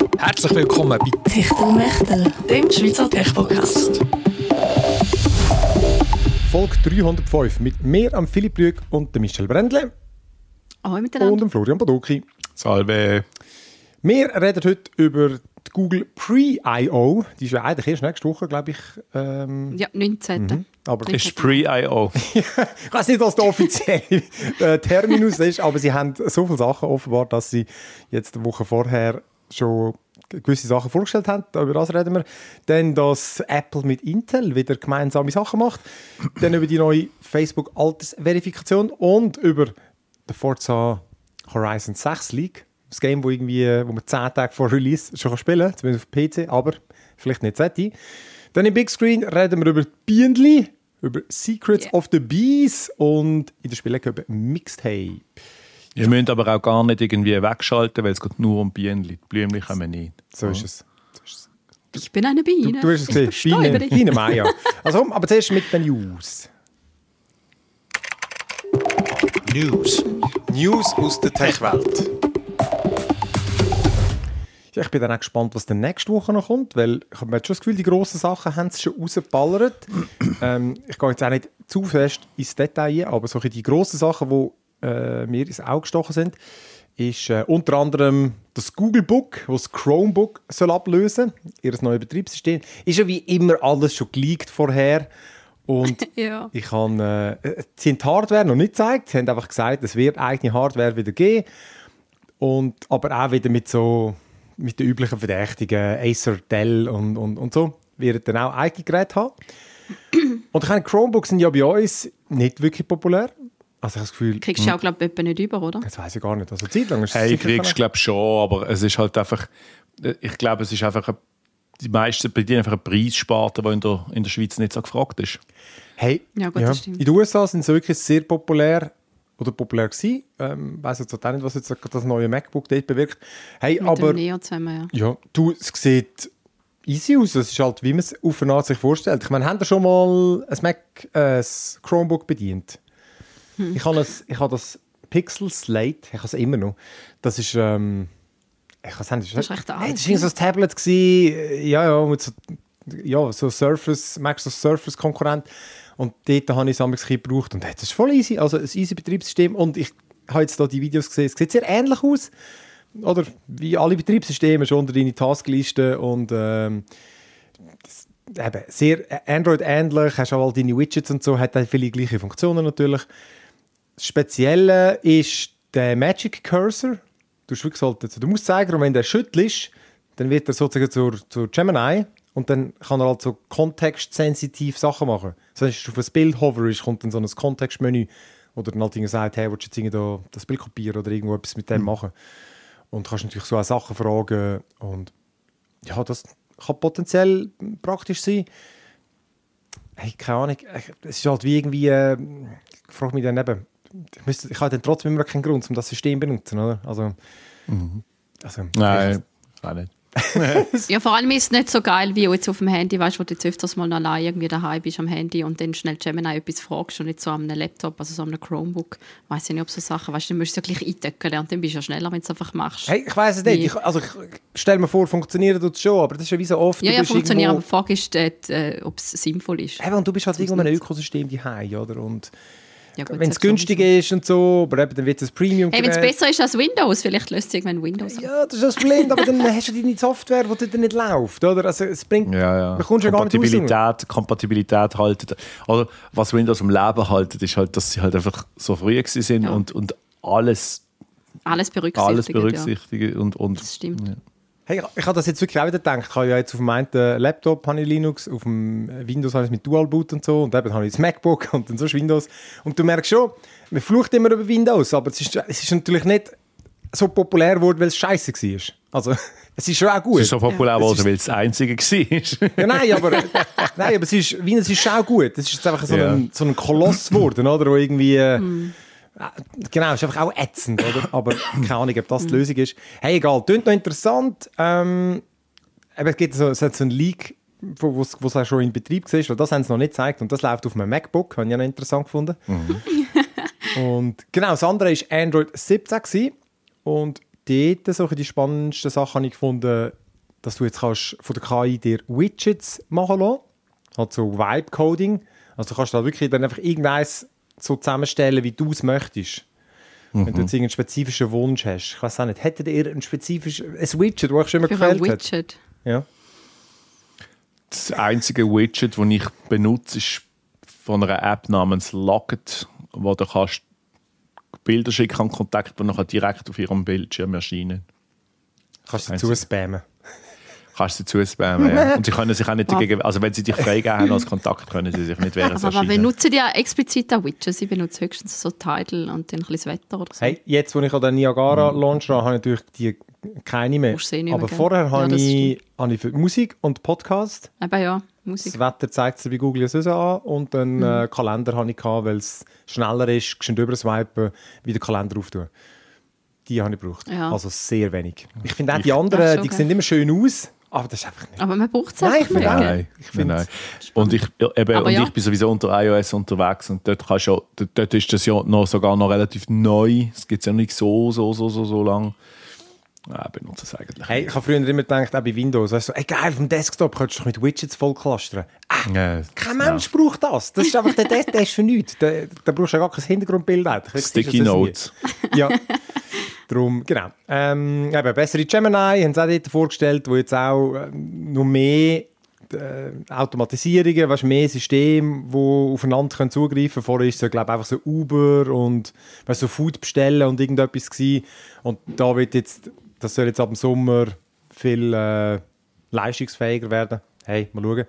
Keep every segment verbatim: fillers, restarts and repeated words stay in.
Herzlich willkommen bei Techtelmechtel, dem Schweizer Tech-Podcast. Folge dreihundertfünf mit mir, am Philipp Rüegg und dem Michel Brändle. Ahoi miteinander. Und dem Florian Baduki. Salve. Wir reden heute über die Google Pre I O. Die ist ja eigentlich erst nächste Woche, glaube ich. Ähm, Ja, neunzehnten Mhm. Aber Ist Pre-I O. ich weiß nicht, was der offizielle äh, Terminus ist, aber sie haben so viele Sachen offenbar, dass sie jetzt eine Woche vorher schon gewisse Sachen vorgestellt haben. Über das reden wir. Dann, dass Apple mit Intel wieder gemeinsame Sachen macht. Dann über die neue Facebook-Altersverifikation und über den Forza Horizon sechs League. Das Game, wo, irgendwie, wo man zehn Tage vor Release schon spielen kann, zumindest auf P C, aber vielleicht nicht sollte. Dann im Big Screen reden wir über die Bienenli, über Secrets Yeah. of the Bees und in der Spielecke über Mixtape. Ihr müsst aber auch gar nicht irgendwie wegschalten, weil es geht nur um Bienen. Die Blümchen kommen nicht. So ist es. So ist es. Ich bin eine Du, Biene. du hast es Ich gesehen, bestäube Biene, dich. Biene Maya. Also, komm, aber zuerst mit den News. News. News aus der Tech-Welt. Ja, ich bin dann auch gespannt, was dann nächste Woche noch kommt, weil ich habe jetzt schon das Gefühl, die grossen Sachen haben sie schon rausgeballert. ähm, ich gehe jetzt auch nicht zu fest ins Detail, aber solche die grossen Sachen, die äh, mir ins Auge gestochen sind, ist äh, unter anderem das Google Book, das das Chromebook soll ablösen soll, ihr neues Betriebssystem. Ist ja wie immer alles schon geleakt vorher. Und Ja. ich habe, äh, sie haben die Hardware noch nicht gezeigt, sie haben einfach gesagt, es wird eigene Hardware wieder geben. Und, aber auch wieder mit so mit den üblichen Verdächtigen, Acer, Dell und, und, und so, werden dann auch eigene Geräte haben. Und ich meine, Chromebooks sind ja bei uns nicht wirklich populär. Also ich habe das Gefühl, Kriegst du auch, glaube ich, nicht über, oder? das weiß ich gar nicht. Also Zeit lang ist es Hey, sicher kriegst du kein- glaube schon, aber es ist halt einfach, ich glaube, es ist einfach, eine, die meisten bedienen einfach eine Preissparte, die in der, in der Schweiz nicht so gefragt ist. Hey, Ja, gut, das stimmt. in den U S A sind sie wirklich sehr populär oder populär gewesen. Ähm, ich weiss jetzt auch nicht, was jetzt das neue MacBook dort bewirkt. Hey, Mit aber dem Neo zusammen, ja. ja, du, es sieht easy aus. Es ist halt, wie man es auf eine Art sich vorstellt. Ich meine, habt ihr schon mal ein Mac, äh, ein Chromebook bedient? Hm. Ich habe das, ich habe das Pixel Slate, ich habe es immer noch. Das ist, ähm, ich weiß nicht, Das ist recht alt, hey, das war so ein Tablet gewesen, ja, ja, mit so, ja, so Surface, Microsoft Surface Konkurrent. Und dort habe ich es ein bisschen gebraucht und das ist voll easy, also ein easy Betriebssystem. Und ich habe jetzt hier die Videos gesehen, es sieht sehr ähnlich aus. Oder wie alle Betriebssysteme schon unter deine Taskliste und ähm, das, eben, sehr Android-ähnlich, hast auch all deine Widgets und so, hat auch viele gleiche Funktionen natürlich. Das Spezielle ist der Magic Cursor. Du hast wirklich so den Mauszeiger und wenn der schüttelst, dann wird er sozusagen zur, zur Gemini und dann kann er halt so kontextsensitiv Sachen machen. Das heißt, wenn du auf ein Bild hoverst, kommt dann so ein Kontextmenü oder dann halt sagt, hey, willst du jetzt da das Bild kopieren oder irgendwo etwas mit dem machen? Und du kannst natürlich so auch Sachen fragen und ja, das kann potenziell praktisch sein. Hey, keine Ahnung, es ist halt wie irgendwie, äh, ich frage mich dann eben, ich, müsste, ich habe dann trotzdem immer keinen Grund, um das System zu benutzen, oder? Also, Mhm. also Nein, auch nicht. Ja, vor allem ist es nicht so geil, wie jetzt auf dem Handy, weißt du, wo du jetzt öfters mal allein irgendwie daheim bist am Handy und dann schnell Gemini etwas fragst und nicht so an einem Laptop, also so an einem Chromebook. Ich weiss ja nicht, ob so Sachen, weißt du, dann musst du es ja gleich eindecken und dann bist du ja schneller, wenn du es einfach machst. Hey, ich weiss es nicht. Wie- Ich, also ich stelle mir vor, funktioniert das schon, aber das ist ja wie so oft. ja, du ja, bist funktioniert, aber die irgendwo, Frage ist, dort, äh, ob es sinnvoll ist. eben, und du bist halt Zum irgendwo in einem Nutzen. Ökosystem daheim, oder? Und Ja, gut, wenn es das günstig sowieso. ist und so, aber eben, dann wird es ein premium Hey, wenn es besser ist als Windows, vielleicht löst es irgendwann Windows. Ja, das ist das Problem, aber dann hast du deine Software, die dann nicht läuft, oder? Also es bringt, Ja, ja. man kommt schon gar nicht raus. Kompatibilität, Kompatibilität halten. Oder was Windows am Leben halten, ist halt, dass sie halt einfach so früh gewesen sind Ja. und, und alles, Alles berücksichtigt. alles Ja. berücksichtigen. Und, und, Das stimmt. Ja. Hey, ich habe das jetzt wirklich auch wieder gedacht. Ich habe ja jetzt auf meinem Laptop habe ich Linux, auf dem Windows habe ich es mit Dual Boot und so und eben habe ich das MacBook und dann so Windows. Und du merkst schon, man flucht immer über Windows, aber es ist, es ist natürlich nicht so populär geworden, weil es scheiße war. Also, es ist schon auch gut. Es ist so populär Ja. geworden, Es ist- weil es das Einzige war. Ja, nein, aber, nein, aber es ist, Windows ist schon auch gut. Es ist jetzt einfach so, Ja. ein, so ein Koloss geworden, oder? Wo irgendwie, äh, genau, ist einfach auch ätzend, oder? Aber keine Ahnung, ob das die Lösung ist. Hey, egal, klingt noch interessant. Ähm, aber es gibt so, es hat so einen Leak, wo es auch schon in Betrieb war, weil das haben sie noch nicht gezeigt und das läuft auf einem MacBook, habe ich ja noch interessant gefunden. Und genau, das andere war Android siebzehn gewesen. Und dort so die spannendsten Sachen habe ich gefunden, dass du jetzt kannst von der K I dir Widgets machen lassen. Halt so Vibe-Coding. Also du kannst da wirklich dann einfach irgendeins so zusammenstellen, wie du es möchtest. Mhm. Wenn du jetzt irgendeinen spezifischen Wunsch hast. Ich weiß auch nicht, hättet ihr ein spezifisches ein Widget, das euch schon immer Für gefällt ein hat? Widget? Ja. Das einzige Widget, das ich benutze, ist von einer App namens Locket, wo du kannst Bilder schicken an Kontakte, die nachher direkt auf ihrem Bildschirm erscheinen. Kannst du zuspammen. Kannst du sie zuspammen, ja. Und sie können sich auch nicht dagegen, also wenn sie dich freigeben haben als Kontakt, können sie sich nicht während Aber wir benutzen ja explizit auch Widgets. Ich benutze höchstens so Title und dann ein bisschen das Wetter oder so. Hey, jetzt, wo ich an den Niagara-Launch habe, habe ich natürlich die keine mehr. Musst du eh nicht Aber mehr, gell? vorher Ja, habe, das ich, habe ich für Musik und Podcast. Aber ja, Musik. Das Wetter zeigt sich bei Google so an und dann Mhm. äh, Kalender habe ich gehabt, weil es schneller ist, geschwind überswipen, wie den Kalender auftun. Die habe ich gebraucht. Ja. Also sehr wenig. Ich finde auch Ich- die Ach, anderen, schon, die gell? sehen immer schön aus, aber das ist einfach nicht. Aber man braucht es Nein, ich einfach finde nicht. auch. Nein, Ich finde nein. Und ich, ja, eben, Aber und ja. ich bin sowieso unter iOS unterwegs und dort, kannst du, dort, dort ist das ja noch, sogar noch relativ neu. Es gibt es ja nicht so, so, so, so, so lang. Ja, ich benutze es eigentlich. Hey, ich habe früher immer gedacht, auch bei Windows, weißt du, so, ey, geil, auf dem Desktop könntest du doch mit Widgets voll clustern. Ah, Ja, kein Mensch braucht das. Das ist einfach der, der, der ist für nichts. Da, da brauchst du ja gar kein Hintergrundbild. eigentlich. Sticky Das ist Notes. nie. Ja, darum, genau. Ähm, eben, bessere Gemini haben sie auch dort vorgestellt, wo jetzt auch äh, noch mehr äh, Automatisierungen, weißt, mehr Systeme, die aufeinander können zugreifen können. Vorher war es, so, glaube ich, einfach so Uber und weißt, so Food bestellen und irgendetwas gewesen. Und da wird jetzt, das soll jetzt ab dem Sommer viel äh, leistungsfähiger werden. Hey, mal schauen.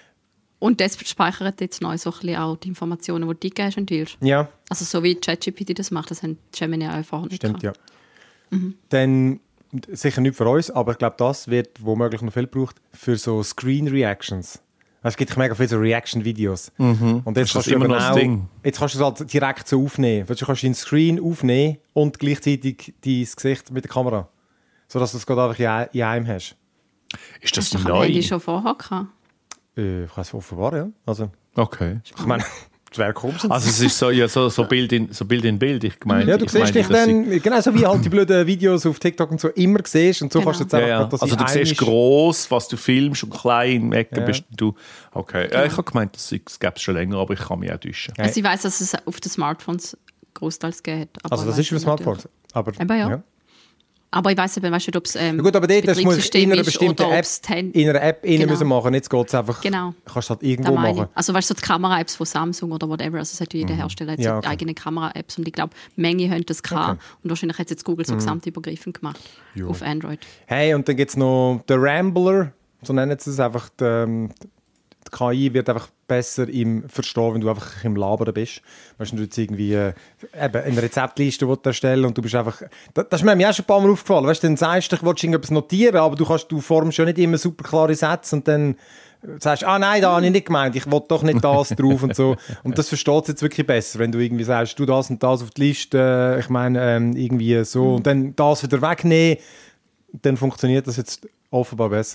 Und das speichert jetzt neu so ein bisschen auch die Informationen, die du eingegeben hast. willst. Ja, Also so wie ChatGPT das macht, das haben Gemini einfach nicht stimmt, gehabt. ja. Dann sicher nicht für uns, aber ich glaube, das wird womöglich noch viel gebraucht für so Screen Reactions. Es gibt mega viele so Reaction-Videos. Und jetzt Ist das kannst du immer eben noch das auch, Ding? jetzt kannst du es halt direkt so aufnehmen. Du kannst deinen Screen aufnehmen und gleichzeitig dein Gesicht mit der Kamera. Sodass du es gerade einfach in ein- in einem hast. Ist das Hast du doch am neu? Handy schon vorher gehabt? Äh, ich weiß offenbar, ja. Also, Okay. ich meine, das wäre komisch. Also es ist so, ja, so, so, Bild in, so Bild in Bild. Ich meine, ja, du ich siehst meine, dich dass sie- dann, genau so wie halt die blöden Videos auf TikTok und so immer siehst und so Genau. kannst du jetzt einfach Ja, ja. gerade das Also in du einem siehst ist- gross, was du filmst und klein im Ecken Ja. bist du. Okay. Ja, ich habe gemeint, das gäbe es schon länger, aber ich kann mich auch täuschen. Ja. Also ich weiss, dass es auf den Smartphones großteils gegeben hat. aber Also das weiss ist für nicht Smartphones. Aber, Eben, ja. Aber ich weiss eben, weißt nicht, ob es ähm, Ja gut, aber dort das muss Betriebssystem in einer ist bestimmten oder App, ob's die Hand- in einer App rein Genau. müssen machen. Jetzt geht es einfach, Genau. kannst du es halt Da irgendwo meine ich. machen. Also weißt du, so die Kamera-Apps von Samsung oder whatever, also es hat jeder Hersteller hat so Ja, okay. eigene Kamera-Apps und ich glaube, Menge haben das gehabt Okay. und wahrscheinlich hat es jetzt Google so gesamtübergreifend gemacht Ja. auf Android. Hey, und dann gibt es noch den Rambler, so nennen sie es einfach. Die, ähm, die K I wird einfach besser im Verstehen, wenn du einfach im Labern bist. Weißt du, du jetzt irgendwie äh, eben eine Rezeptliste willst erstellen und du bist einfach... Das, das ist mir auch schon ein paar Mal aufgefallen. Weißt du, dann sagst du, ich will irgendetwas notieren, aber du, kannst, du formst schon nicht immer super klare Sätze und dann sagst du, ah nein, da habe ich nicht gemeint, ich will doch nicht das drauf und so. Und das versteht es jetzt wirklich besser, wenn du irgendwie sagst, du das und das auf die Liste, äh, ich meine, ähm, irgendwie so, und dann das wieder wegnehmen, dann funktioniert das jetzt offenbar besser.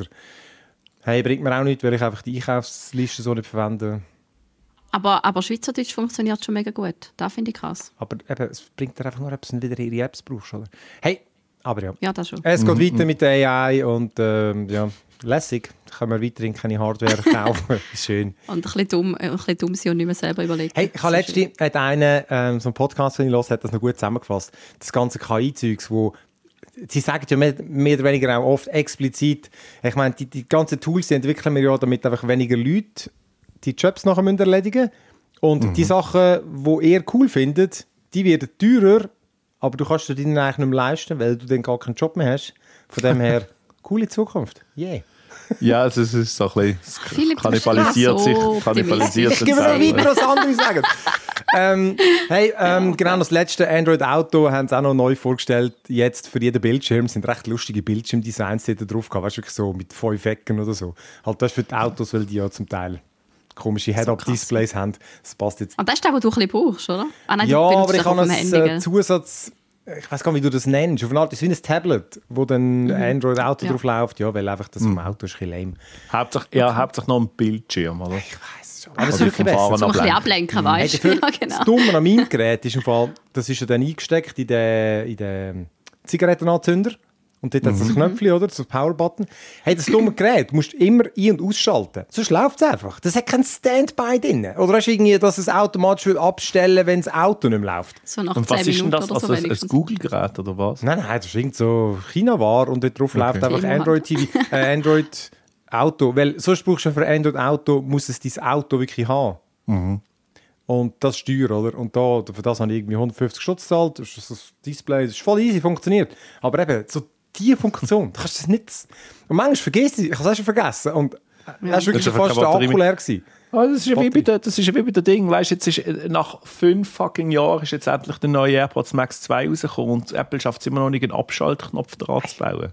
Hey, bringt mir auch nichts, weil ich einfach die Einkaufsliste so nicht verwende. Aber, aber Schweizerdeutsch funktioniert schon mega gut. Das finde ich krass. Aber eben, es bringt dir einfach nur, ob du wieder ihre Apps brauchst, oder? Hey, aber ja. Ja, das schon. Es geht weiter mit der A I und ähm, ja, lässig. Können wir weiterhin keine Hardware kaufen. Schön. Und ein bisschen dumm, äh, ein bisschen dumm sein und nicht mehr selber überlegen. Hey, ich habe Das ist letztens hat einer, ähm, so einen Podcast, den ich höre, hat das noch gut zusammengefasst. Das ganze K I-Zeugs, wo sie sagen ja mehr, mehr oder weniger auch oft explizit, ich meine, die, die ganzen Tools die entwickeln wir ja, damit einfach weniger Leute die Jobs nachher müssen erledigen müssen. Und die Sachen, die ihr cool findet, die werden teurer, aber du kannst dir die dann eigentlich nicht mehr leisten, weil du dann gar keinen Job mehr hast. Von dem her, coole Zukunft. Yeah. Ja, es ist, es ist so ein bisschen, Philipp, es du bist kannibalisiert so sich, optimistisch. kannibalisiert Ich sich gebe noch selber. weiter, was andere sagen. ähm, hey, ähm, genau das letzte Android Auto haben sie auch noch neu vorgestellt. Jetzt für jeden Bildschirm sind recht lustige Bildschirmdesigns die da drauf gehabt. Weißt du, wirklich so mit fünf Ecken oder so. Halt das ist für die Autos, weil die ja zum Teil komische Head-Up-Displays haben. Das passt jetzt. Und das ist das, was du ein bisschen brauchst, oder? Ah, nein, du Ja, benutzt aber ich das habe auf dem einen Handy, äh, gell? Zusatz. Ich weiß gar nicht, wie du das nennst. Auf eine Art ist es wie ein Tablet, wo dann Android Auto Ja. drauf läuft. Ja, weil einfach das vom Auto ist ein bisschen lame. Hauptsächlich, ja, hauptsächlich noch ein Bildschirm, oder? Ich weiß schon. Aber es ist Oder wirklich vom besser. Fahren So ein bisschen ablenken. ablenken, Hey, weißt du? dafür, Ja, genau. Das Dumme an meinem Gerät ist im Fall, das ist ja dann eingesteckt in den, in den Zigarettenanzünder. Und dort hat es das Knöpfchen, oder? Das Power-Button. Hey, das dumme Gerät, du musst immer ein- und ausschalten. Sonst läuft es einfach. Das hat kein Standby drin. Oder hast du irgendwie, dass es automatisch abstellen will, wenn das Auto nicht mehr läuft? So nach Und zehn was ist denn Minuten das? oder so Also ein, ein wenigstens. Google-Gerät oder was? Nein, nein, das ist irgend so China-War und dort drauf läuft einfach Immer Android-T V, äh, Android-Auto. Weil sonst brauchst du für ein Android-Auto, muss es dein Auto wirklich haben. Und das Steuer, oder? Und da, für das habe ich irgendwie hundertfünfzig Stutz gezahlt. Das ist das Display, das ist voll easy, funktioniert. Aber eben, so diese Funktion, du kannst das nicht... Und manchmal vergisst du, ich habe es auch schon vergessen. Und ja. Das war wirklich Das ist fast der einfach Akku leer gewesen. Ah, das ist ja wie bei der, das ist ja wie bei der Ding, weißt, jetzt ist, äh, nach fünf fucking Jahren ist jetzt endlich der neue AirPods Max zwei rausgekommen und Apple schafft es immer noch nicht, einen Abschaltknopf dran zu bauen.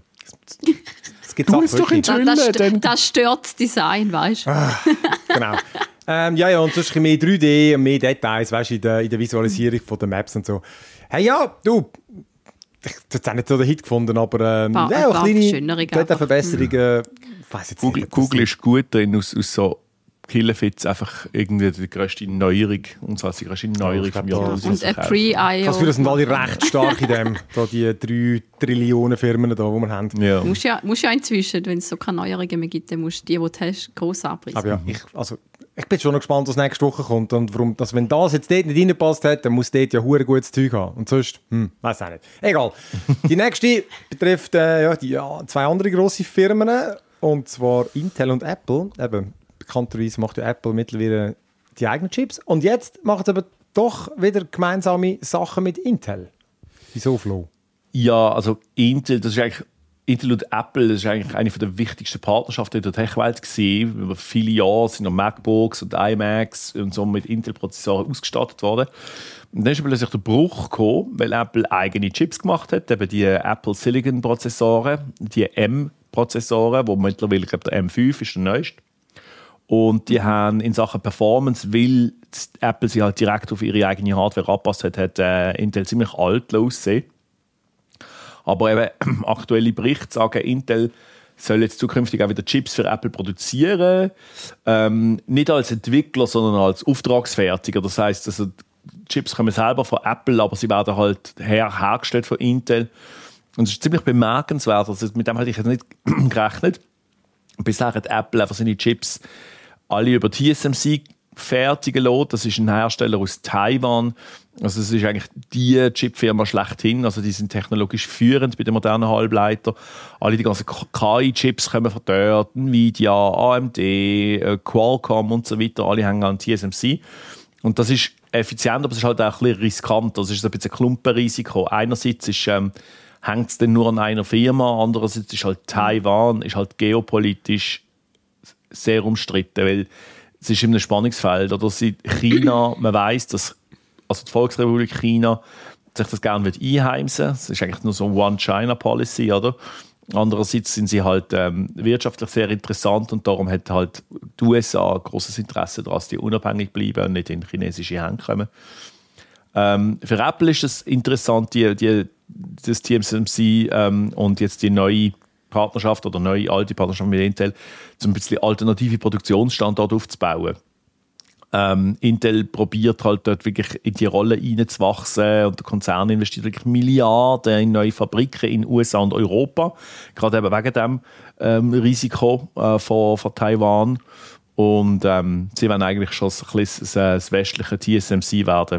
Das gibt es doch in Das, Hülle, das, dann- st- das stört das Design, weißt du? Genau. Ähm, ja, ja, und sonst ein bisschen mehr drei D und mehr Details, weißt du, in der, in der Visualisierung von den Maps und so. Hey, ja, du, ich habe jetzt auch nicht so den Hit gefunden, aber ähm, Paar- ja, ein paar kleine Verschönerungen Detailverbesserungen. Ich weiss jetzt Google, nicht, ob das Google ist gut drin, aus, aus so Killefits einfach irgendwie die grösste Neuerung, und zwar die grösste Neuerung ich glaub, vom da- Jahrtausend. Und zu ein verkaufen. Ich habe das Gefühl, Pre-I O. das sind alle recht stark in dem, da die drei Trillionen Firmen, da, die wir haben. Ja. Du musst ja, musst ja inzwischen, wenn es so keine Neuerungen mehr gibt, dann musst du die, die du hast, gross anpreisen. Aber ja, ich, also, ich bin schon noch gespannt, was nächste Woche kommt. Und warum, dass, wenn das jetzt dort nicht reingepasst hat, dann muss dort ja hure gutes Zeug haben. Und sonst, hm, weiß auch nicht. Egal. Die nächste betrifft äh, ja, die, ja, zwei andere grosse Firmen. Und zwar Intel und Apple. Eben, bekannterweise macht ja Apple mittlerweile die eigenen Chips. Und jetzt macht es aber doch wieder gemeinsame Sachen mit Intel. Wieso, Flo? Ja, also Intel, das ist eigentlich, Intel und Apple, das ist eigentlich eine der wichtigsten Partnerschaften in der Tech-Welt gewesen. Über viele Jahre sind noch MacBooks und iMacs und so mit Intel-Prozessoren ausgestattet worden. Und dann ist plötzlich der Bruch gekommen, weil Apple eigene Chips gemacht hat, eben die Apple Silicon-Prozessoren, die M-Prozessoren, wo mittlerweile, ich glaube, der M fünf ist der neueste. Und die haben in Sachen Performance, weil Apple sie halt direkt auf ihre eigene Hardware angepasst hat, hat äh, Intel ziemlich alt aussehen. Aber eben, aktuelle Berichte sagen, Intel soll jetzt zukünftig auch wieder Chips für Apple produzieren. Ähm, nicht als Entwickler, sondern als Auftragsfertiger. Das heisst, also, die Chips kommen selber von Apple, aber sie werden halt her hergestellt von Intel. Und es ist ziemlich bemerkenswert. Also mit dem hätte ich jetzt nicht gerechnet. Bisher hat Apple einfach seine Chips alle über T S M C fertigen lassen. Das ist ein Hersteller aus Taiwan. Also es ist eigentlich die Chipfirma schlechthin. Also die sind technologisch führend bei den modernen Halbleitern. Alle die ganzen K I-Chips kommen von dort, Nvidia, A M D, Qualcomm und so weiter. Alle hängen an T S M C. Und das ist effizient, aber es ist halt auch ein bisschen riskant. Das ist ein bisschen ein Klumpenrisiko. Einerseits ist, ähm, hängt es dann nur an einer Firma, andererseits ist halt Taiwan ist halt geopolitisch sehr umstritten, weil es ist in einem Spannungsfeld. Oder China, man weiss, dass also die Volksrepublik China sich das gerne einheimsen will. Es ist eigentlich nur so eine One-China-Policy, oder? Andererseits sind sie halt ähm, wirtschaftlich sehr interessant und darum hat halt die U S A ein grosses Interesse daran, dass die unabhängig bleiben und nicht in chinesische Hände kommen. Ähm, für Apple ist es interessant, die, die, das T S M C ähm, und jetzt die neue Partnerschaft oder neue alte Partnerschaft mit Intel, um ein bisschen alternative Produktionsstandorte aufzubauen. Ähm, Intel probiert halt dort wirklich in die Rolle reinzuwachsen und der Konzern investiert wirklich Milliarden in neue Fabriken in U S A und Europa, gerade eben wegen dem ähm, Risiko äh, von, von Taiwan. Und ähm, sie wollen eigentlich schon ein bisschen das, das westliche T S M C werden.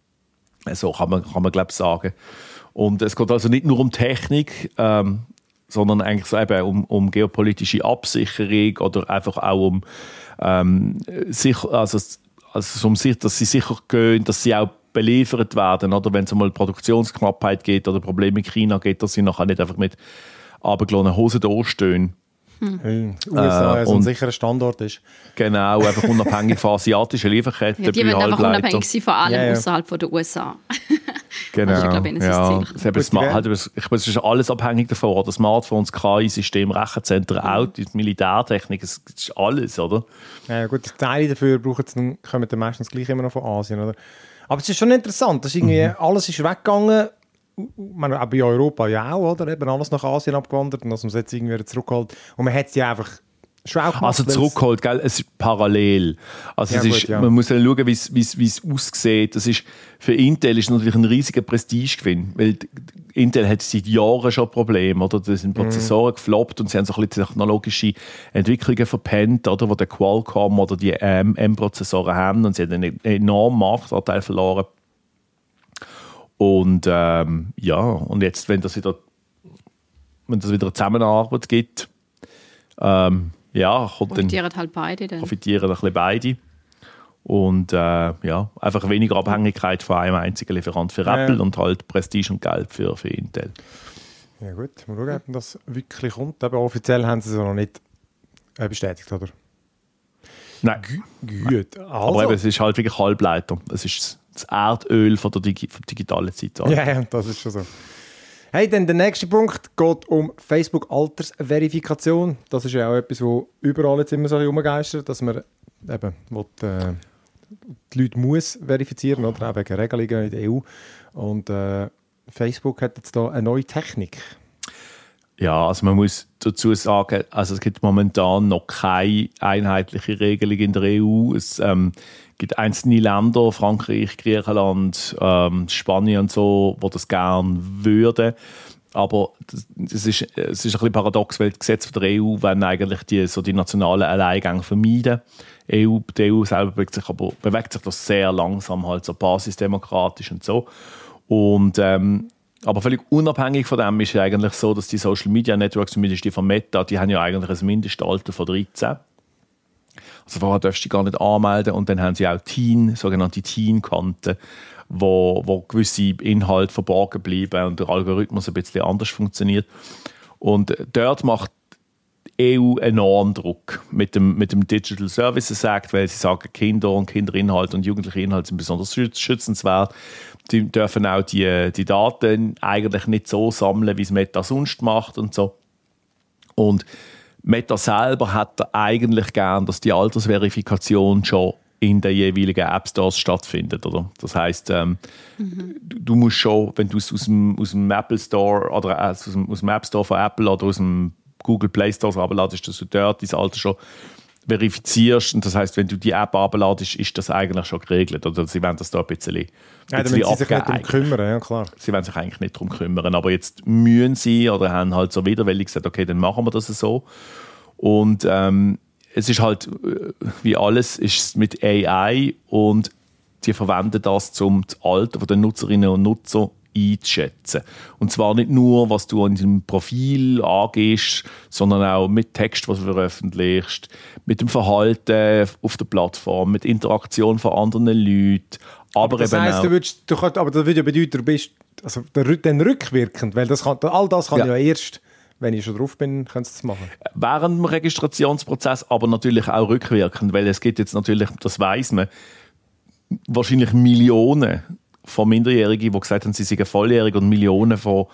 So kann man, kann man glaube ich sagen. Und es geht also nicht nur um Technik, ähm, sondern eigentlich so eben um, um geopolitische Absicherung oder einfach auch um ähm, sicher, also, also um sich, dass sie sicher gehen, dass sie auch beliefert werden, oder wenn es einmal Produktionsknappheit geht oder Probleme in China geht, dass sie nachher nicht einfach mit abgeladenen Hosen da stehen. Hm. U S A Äh, ja so ein und- sicherer Standort ist. Genau, einfach unabhängig von asiatischen Lieferketten Ja, die bei wollen einfach Halbleitern. unabhängig sein von allem Ja, ja. außerhalb von der U S A. Genau, Das ist, glaube ich, ja. ein Ziel. Das eben Gut, Smart, ja. halt, über- ich meine, es ist alles abhängig davon, oder? Smartphones, K I-System, Rechenzentren, Autos, Militärtechnik, es ist alles, oder? Ja, gut, die Teile dafür brauchen sie dann, kommen dann meistens gleich immer noch von Asien, oder? Aber es ist schon interessant, dass irgendwie alles ist weggegangen. Ich meine, auch bei Europa ja auch, oder? Eben alles nach Asien abgewandert und dass man es jetzt irgendwie wieder zurückholt. Und man hat es ja einfach schon auch gemacht. Also zurückgeholt, gell? Es ist parallel. Also Ja, es gut, ist, ja. man muss ja schauen, wie es aussieht. Das ist, für Intel ist natürlich ein riesiger Prestigegewinn, weil Intel hat seit Jahren schon Probleme, oder? Da sind Prozessoren Mhm. gefloppt und sie haben so ein bisschen technologische Entwicklungen verpennt, oder? Wo der Qualcomm oder die A M M-Prozessoren haben und sie haben einen enormen Marktanteil verloren. Und ähm, ja, und jetzt, wenn das wieder, wenn das wieder eine Zusammenarbeit gibt, ähm, ja, kommt dann Profitieren halt beide dann. profitieren ein bisschen beide. Und äh, ja, einfach weniger Abhängigkeit von einem einzigen Lieferant für Ja, Apple ja. und halt Prestige und Geld für, für Intel. Ja gut, mal schauen, ob das wirklich kommt. Aber offiziell haben sie es noch nicht äh, bestätigt, oder? Nein, Gut, also. aber eben, es ist halt wirklich Halbleiter. Es ist das Erdöl von der Digi vom digitalen Zeitalter. Ja, ja, das ist schon so. Hey, dann der nächste Punkt geht um Facebook-Altersverifikation. Das ist ja auch etwas, wo überall jetzt immer so herumgeistert, dass man eben will, äh, die Leute muss verifizieren, oder auch wegen Regelungen in der E U. Und äh, Facebook hat jetzt da eine neue Technik. Ja, also man muss dazu sagen, also es gibt momentan noch keine einheitliche Regelung in der E U. Es ähm, gibt einzelne Länder, Frankreich, Griechenland, ähm, Spanien und so, die das gerne würden. Aber das, das, ist, es ist ein bisschen paradox, weil die Gesetze der E U wollen eigentlich die, so die nationalen Alleingänge vermeiden. E U, die E U selber bewegt sich, aber bewegt sich das sehr langsam, halt so basisdemokratisch und so. Und ähm, aber völlig unabhängig von dem ist es eigentlich so, dass die Social Media Networks, zumindest die von Meta, die haben ja eigentlich ein Mindestalter von dreizehn. Also vorher darfst du dich gar nicht anmelden. Und dann haben sie auch Teen, sogenannte Teen-Konten, wo, wo gewisse Inhalte verborgen bleiben und der Algorithmus ein bisschen anders funktioniert. Und dort macht die E U enorm Druck mit dem, mit dem Digital Services Act, weil sie sagen, Kinder und Kinderinhalte und jugendliche Inhalte sind besonders schützenswert. Die dürfen auch die, die Daten eigentlich nicht so sammeln, wie es Meta sonst macht und so. Und Meta selber hat eigentlich gern, dass die Altersverifikation schon in den jeweiligen App Stores stattfindet, oder? Das heisst, ähm, mhm. du, du musst schon, wenn du es aus dem, aus dem Apple Store oder aus dem, aus dem App Store von Apple oder aus dem Google Play Store runterladest, dass du dort dein Alter schon verifizierst. Und das heisst, wenn du die App runterladest, ist das eigentlich schon geregelt. Oder sie wollen das da ein bisschen, ein ja, bisschen da müssen sie sich nicht darum kümmern, ja klar. Sie wollen sich eigentlich nicht darum kümmern. Aber jetzt müssen sie oder haben halt so widerwillig gesagt, okay, dann machen wir das so. Und ähm, es ist halt, wie alles, ist mit A I und die verwenden das, um das Alter der Nutzerinnen und Nutzer einzuschätzen. Und zwar nicht nur, was du an deinem Profil angehst, sondern auch mit Text, was du veröffentlichst, mit dem Verhalten auf der Plattform, mit Interaktion von anderen Leuten. Aber, aber das eben heisst, auch, du würdest, du kannst, aber das würde ja bedeuten, du bist also, dann rückwirkend, weil das kann, all das kann ja. ja erst, wenn ich schon drauf bin, kannst du das machen. Während dem Registrationsprozess, aber natürlich auch rückwirkend, weil es gibt jetzt natürlich, das weiss man, wahrscheinlich Millionen von Minderjährigen, die gesagt haben, sie seien volljährig und Millionen von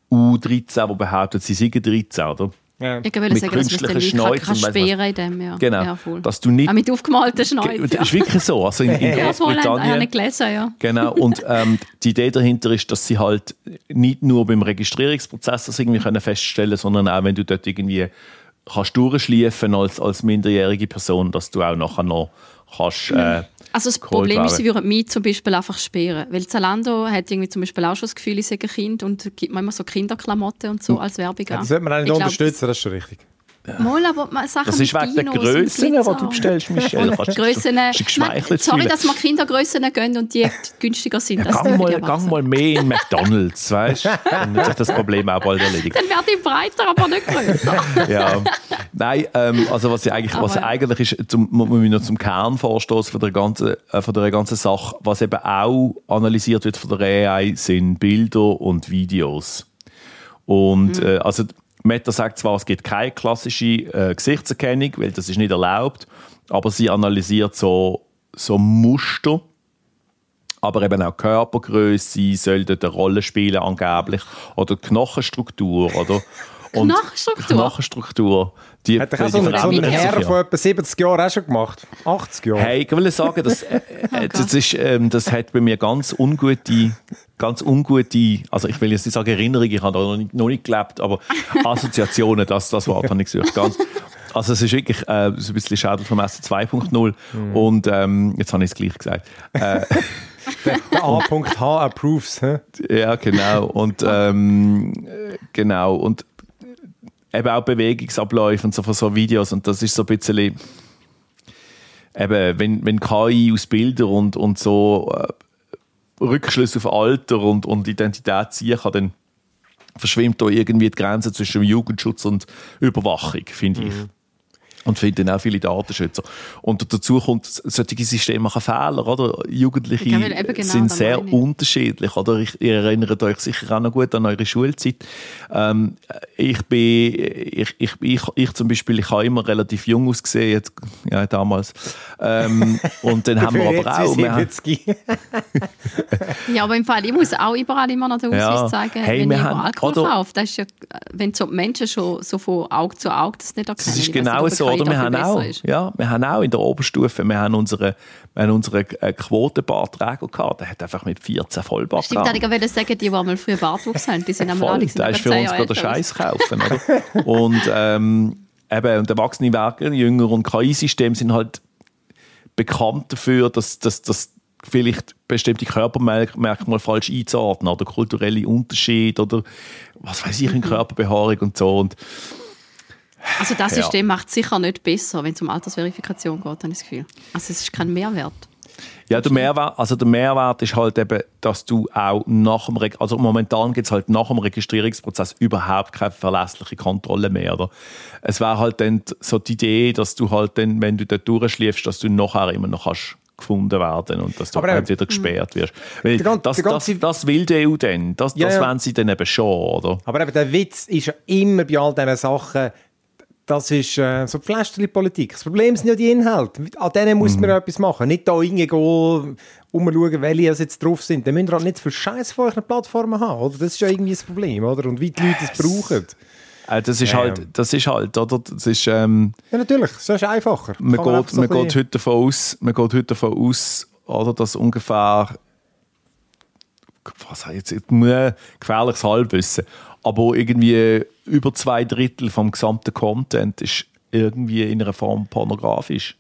U dreizehn, die behaupten, sie seien dreizehn, oder? Ja. Ich würde sagen, dass man den Leuten kann sperren in dem, ja. Genau. Ja, voll. Dass du nicht, auch mit aufgemalten Schnäuzen. Das ist wirklich so. Also in, in Großbritannien. Ja, habe ich gelesen, ja. Genau. Und ähm, die Idee dahinter ist, dass sie halt nicht nur beim Registrierungsprozess das irgendwie können feststellen, sondern auch, wenn du dort irgendwie kannst durchschleifen als, als minderjährige Person, dass du auch nachher noch kannst, äh, also das Problem ist, sie würden mich zum Beispiel einfach sperren. Weil Zalando hat irgendwie zum Beispiel auch schon das Gefühl, ich sei ein Kind und gibt mir immer so Kinderklamotten und so als Werbung an. Ja, das sollte man auch nicht ich unterstützen, glaub, das ist schon richtig. Mal, aber Sachen das ist wegen der Grössen, die du bestellst, Michelle. Grössen, nein, sorry, dass wir Kindergrössen gehen und die günstiger sind. Ja, gang, mal, gang mal mehr in McDonalds, weißt du? Dann wird sich das Problem auch bald erledigt. Dann werde ich breiter, aber nicht grösser. Ja. Nein, ähm, also was, eigentlich, was eigentlich ist, zum, wir müssen noch zum Kernvorstoß von der ganzen, äh, von der ganzen Sache, was eben auch analysiert wird von der A I, sind Bilder und Videos. Und mhm. äh, also Meta sagt zwar, es gibt keine klassische äh, Gesichtserkennung, weil das ist nicht erlaubt, aber sie analysiert so, so Muster, aber eben auch Körpergröße soll dort eine Rolle spielen angeblich, oder Knochenstruktur, oder? Und Knochenstruktur? Knochenstruktur. Die, hat er auch so einen, so einen Herr von etwa siebzig Jahren auch schon gemacht? achtzig Jahre? Hey, ich will sagen, das, äh, das, ist, ähm, das hat bei mir ganz ungute, ganz ungute, also ich will jetzt nicht sagen Erinnerungen, ich habe da noch nicht, noch nicht gelebt, aber Assoziationen, das, das Wort habe ich gesucht. Ganz, Also es ist wirklich äh, so ein bisschen Schädelvermessen zwei Punkt null mhm. und ähm, jetzt habe ich es gleich gesagt. Äh, der der A H approves. He? Ja, genau. Und ähm, genau. Und eben auch Bewegungsabläufe und so von so Videos. Und das ist so ein bisschen eben, wenn, wenn K I aus Bildern und, und so äh, Rückschlüsse auf Alter und, und Identität ziehen kann, dann verschwimmt da irgendwie die Grenze zwischen Jugendschutz und Überwachung, finde ich. Mhm. Und finden auch viele Datenschützer. Und dazu kommt, solche Systeme machen Fehler, oder? Jugendliche genau sind sehr unterschiedlich, oder? Ich, ihr erinnert euch sicher auch noch gut an eure Schulzeit. Ähm, ich bin, ich, ich, ich, ich zum Beispiel, ich habe immer relativ jung ausgesehen, jetzt, ja, damals. Ähm, und dann haben wir aber auch... Wir haben, ja, aber im Fall, ich muss auch überall immer noch den Ausweis ja, zeigen, hey, wenn ich haben, Alkohol kaufe. Das ist ja, wenn so Menschen schon so von Auge zu Auge das nicht erkennen. Das ist genau so. Oder wir haben, auch, ja, wir haben auch in der Oberstufe wir haben unsere, wir haben unsere Quotenbartträger gehabt. Der hat einfach mit vierzehn Vollbart Stimmt, gehabt. ich wollte sagen, die, die einmal früher Bartwuchs haben, die sind einmal alle Der ist für uns gerade der Scheiß kaufen. Oder? Und, ähm, eben, und Erwachsene werden jünger und K I-Systeme sind halt bekannt dafür, dass, dass, dass vielleicht bestimmte Körpermerkmale falsch einzuordnen oder kulturelle Unterschiede oder was weiß ich, in Körperbehaarung und so. Und also das ja. System macht es sicher nicht besser, wenn es um Altersverifikation geht, habe ich das Gefühl. Also es ist kein Mehrwert. Ja, der Mehrwert, also der Mehrwert ist halt eben, dass du auch nach dem, Reg- also momentan gibt es halt nach dem Registrierungsprozess überhaupt keine verlässliche Kontrolle mehr. Oder? Es wäre halt dann so die Idee, dass du halt dann, wenn du dort durchschläfst, dass du nachher immer noch kannst gefunden werden und dass du aber halt wieder gesperrt wirst. Weil ganze, das, das, das will die E U dann. Das, ja, das ja. wollen sie dann eben schon, oder? Aber eben der Witz ist ja immer bei all diesen Sachen, das ist äh, so Pflästerli-Politik. Das Problem sind ja die Inhalte. An denen muss man mhm. etwas machen. Nicht da reingehen, umschauen, welche jetzt drauf sind. Dann müsst ihr halt nicht viel Scheiß von euren Plattformen haben. Oder? Das ist ja irgendwie das Problem. Oder? Und wie die Leute es brauchen. Äh, das ist ähm. halt, das ist halt, oder? Das ist, ähm, ja, natürlich. Das ist einfacher. Man, man, geht, so man, geht heute davon aus, man geht heute davon aus, oder, dass ungefähr was jetzt, jetzt gefährliches Halbwissen, aber irgendwie über zwei Drittel vom gesamten Content ist irgendwie in einer Form pornografisch.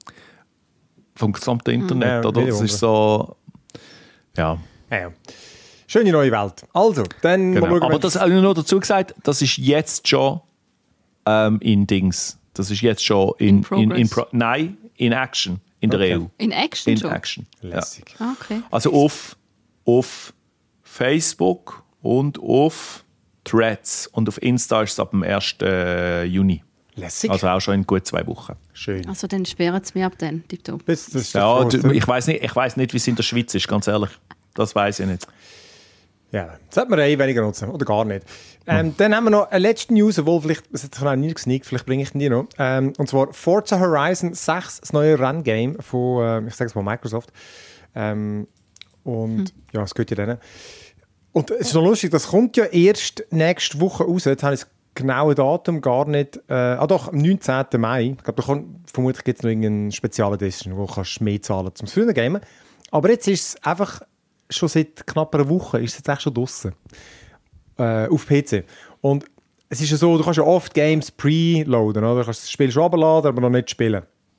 Vom gesamten Internet, ja, oder? Das ist so, ja. ja, ja. Schöne neue Welt. Also, dann genau. mal schauen, aber das habe ich noch dazu gesagt, das ist jetzt schon ähm, in Dings. Das ist jetzt schon in, in, in, in Pro- Nein, in Action in der okay. E U. In Action in schon? Action. Lässig. Ja. Okay. Also auf, auf Facebook und auf Threads und auf Insta ist es ab dem ersten Juni. Lässig. Also auch schon in gut zwei Wochen. Schön. Also dann sperren sie mir ab dann, tipptopp. Bis, das ist Ja, froh, du, ich weiß nicht, ich weiß nicht, wie es in der Schweiz ist, ganz ehrlich. Das weiß ich nicht. Ja, das sollte man eh weniger nutzen. Oder gar nicht. Ähm, hm. Dann haben wir noch eine letzte News, obwohl vielleicht, das hat noch nie gesneakt, vielleicht bringe ich die noch. Ähm, und zwar Forza Horizon sechs, das neue Renngame von, äh, ich sage es mal, Microsoft. Ähm, und hm. ja, es geht ja denen. Und es ist noch lustig, das kommt ja erst nächste Woche raus. Jetzt habe ich das genaue Datum gar nicht. Äh, ah doch, am neunzehnten Mai. Ich glaube, da kommt, vermutlich gibt es noch irgendeine spezielle Edition, wo du kannst mehr zahlen zum frühen Gamen. Aber jetzt ist es einfach schon seit knapp einer Woche ist es jetzt echt schon draussen. Äh, auf P C. Und es ist ja so, du kannst ja oft Games preloaden, oder? Du kannst das Spiel schon runterladen, aber noch nicht spielen.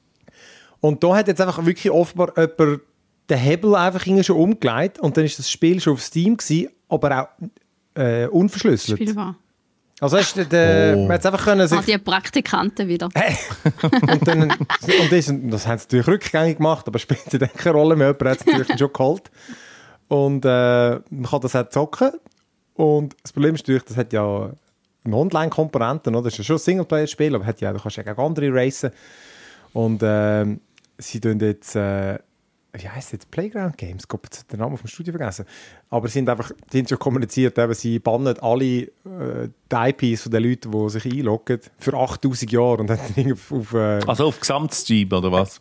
Und da hat jetzt einfach wirklich offenbar jemand den Hebel einfach schon umgelegt und dann ist das Spiel schon auf Steam gewesen, aber auch äh, unverschlüsselt. Spielbar. Also hast du, der, oh. man hat einfach können sich... Ah, die Praktikanten wieder. und dann, und das, das haben sie natürlich rückgängig gemacht, aber spielt dann keine Rolle mehr. Jemand hat es natürlich schon geholt. Und äh, man kann das auch zocken. Und das Problem ist natürlich, das hat ja eine Online-Komponente, oder? Das ist ja schon ein Singleplayer-Spiel, aber hat ja, du kannst ja auch andere racen. Und äh, sie tun jetzt... Äh, wie heisst es jetzt? Playground Games? Ich habe jetzt den Namen vom Studio vergessen. Aber sie sind einfach, die haben schon kommuniziert, eben, sie bannen alle äh, die I Ps von den Leuten, die sich einloggen, für achttausend Jahre. Und dann auf, auf, äh, also auf Gesamtsteam, oder was?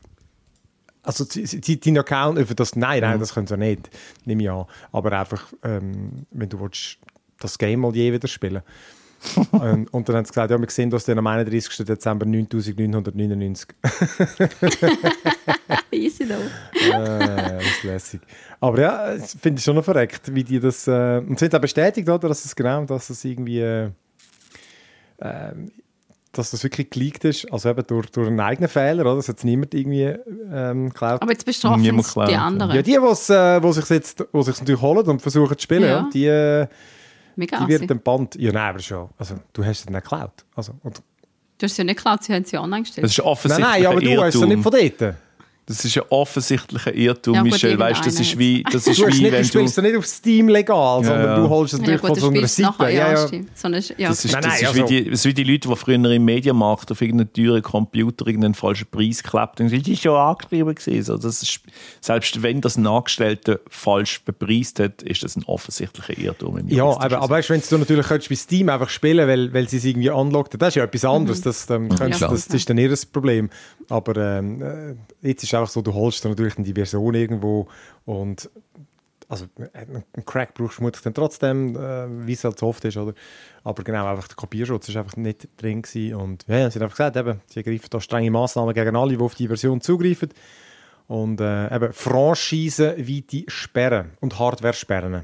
Also dein Account, über das, nein, nein, das können sie nicht, nehme ich an. Aber einfach, ähm, wenn du willst, das Game mal je wieder spielen. ähm, und dann haben sie gesagt, ja, wir sehen das dann am einunddreißigsten Dezember neuntausendneunhundertneunundneunzig. Easy though. äh, das ist lässig. Aber ja, das finde ich schon noch verreckt, wie die das... Äh, und sie haben auch bestätigt, oder, dass es genau, dass es irgendwie... Äh, äh, dass das wirklich geleakt ist, also eben durch, durch einen eigenen Fehler, oder? Das hat niemand irgendwie ähm, geklaut. Aber jetzt bestrafen Niemand es klaut, die ja. anderen. Ja, die, wo's, äh, wo sich jetzt, wo sich natürlich holen und versuchen zu spielen, Ja. ja. die, äh, Mega die werden assi. dann Band. Ja, nein, aber schon. Also, du hast es nicht geklaut. Also, und, Du hast sie ja nicht geklaut, sie haben sie online gestellt. Das ist nein, offensichtlich nein, aber ein du hast es Irrtum. nicht von dort. Das ist ein offensichtlicher Irrtum, Ja, gut, Michel. Weißt, das irgendeiner ist wie, das ist Du, hast wie nicht, du wenn du... spielst es nicht auf Steam legal, sondern ja. du holst es ja, natürlich gut, von du so einer spielst Seite. nachher, ja, ja, stimmt. So eine, ja. Das ist, Nein, das nein, ist, also- wie die, das ist wie die Leute, die früher im Mediamarkt auf irgendeinen teuren Computer irgendeinen falschen Preis geklebt haben. Das ist schon angeschrieben gewesen. Also das ist, selbst wenn das ein Angestellter falsch bepreist hat, ist das ein offensichtlicher Irrtum. Im Ja, juristischen aber, aber weißt, wenn du natürlich könntest bei Steam einfach spielen, weil, weil sie es irgendwie unlockt, das ist ja etwas anderes. Das, ähm, könntest, Ja. das, das ist dann ihr Problem. Aber ähm, äh, jetzt ist es einfach so, du holst dann natürlich die Version irgendwo und also einen Crack brauchst du vermutlich dann trotzdem, äh, wie es halt so oft ist, oder? Aber genau, einfach der Kopierschutz ist einfach nicht drin gewesen. Und ja, sie haben einfach gesagt, eben, sie ergreifen da strenge Massnahmen gegen alle, die auf die Version zugreifen. Und äh, eben Franchisen wie die sperren und Hardware sperren.